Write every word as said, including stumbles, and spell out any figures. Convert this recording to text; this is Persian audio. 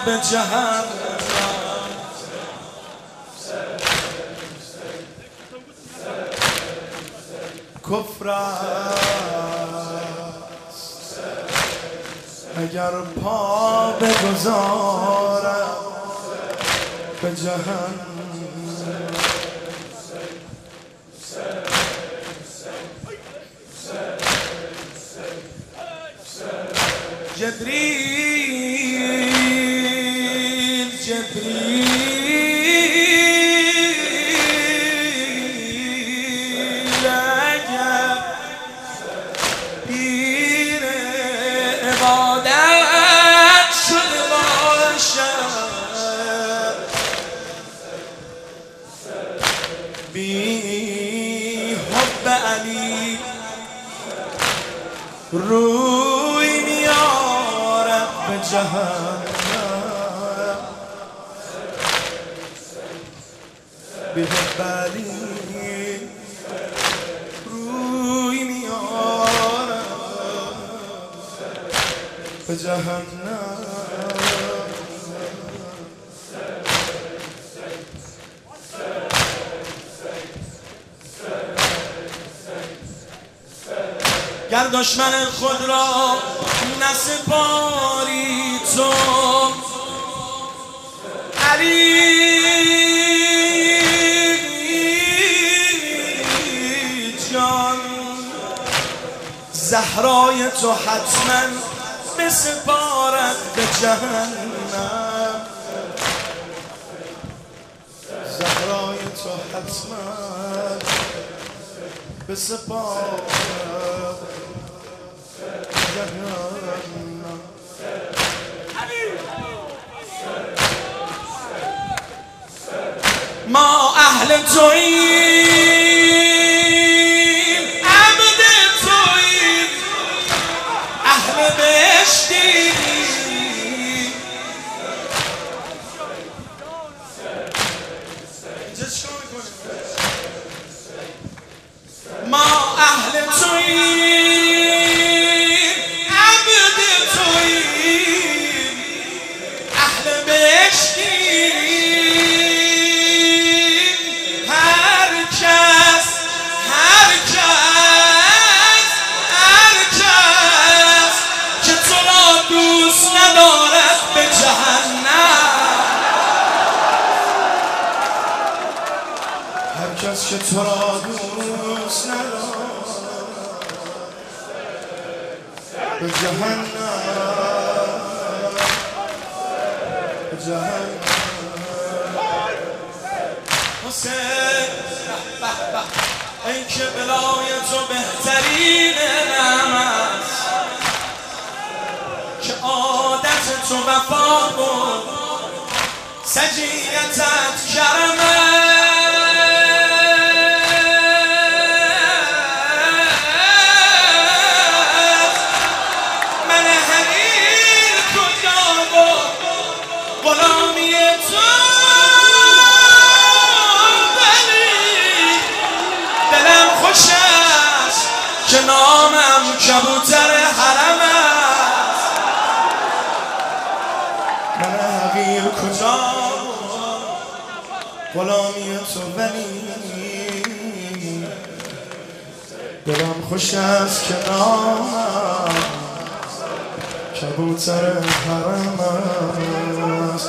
به جهنم. کفر است اگر پا بگذارم به جهنم. جبریل جبریل اگر پیر عبادت شده باشد بی حب علی روی میارد به جهنم. بی حب علی روی میارد به جهنم. گر دشمن خود را نسپاری تو علی جان، زهرای تو حتما بسپارد به جهنم. زهرای تو حتما بسپارد جهنم. ما اهل توییم، عبد توییم، اهل بهشتیم. ما اهل توییم، عبد توییم، اهل بهشتیم. هر کس هر کس هر کس که تو را دوست ندارد به جهنم. هر کس که تو را دوست ندارد به جهنم، به جهنم. حسین ای که بلای تو بهترین نعمت است، که عادت تو وفا بود، سجیتت کرمت. که نامم کبوتر حرم است. من حقیر کجا غلامی تو ولی دلم خوش است که نامم کبوتر حرم است.